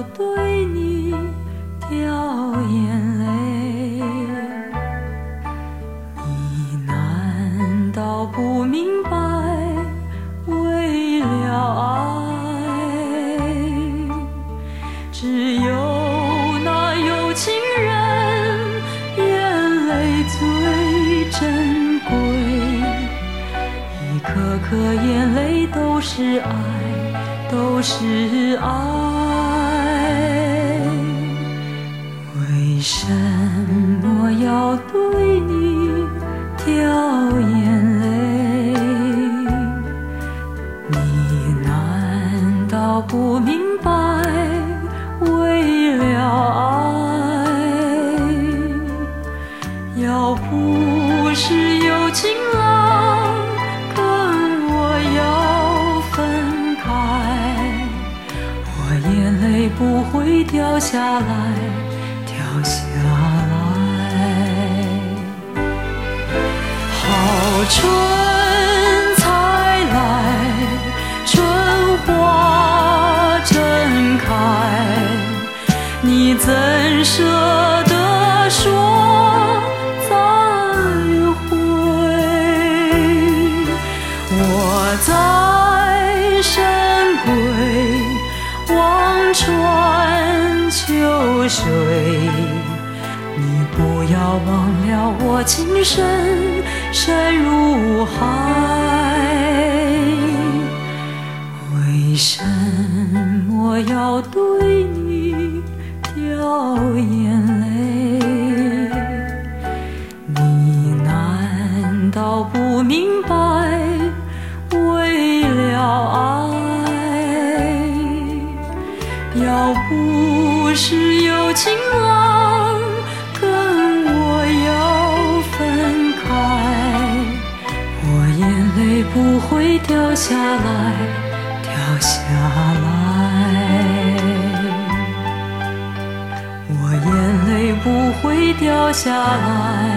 要对你掉眼泪？你难道不明白，为了爱，只有那有情人眼泪最珍贵，一颗颗眼泪都是爱，都是爱。为什么要对你掉眼泪？你难道不明白，为了爱，要不是有情郎跟我要分开，我眼泪不会掉下来，掉下来。好春才来，春花正开，你怎舍得说再会？我在深闺望穿秋水，你不要忘了我情深深如海。为什么要对你掉眼泪？你难道不明白，为了爱，要不是有情郎跟我要分开，我眼泪不会掉下来，掉下来。我眼泪不会掉下来，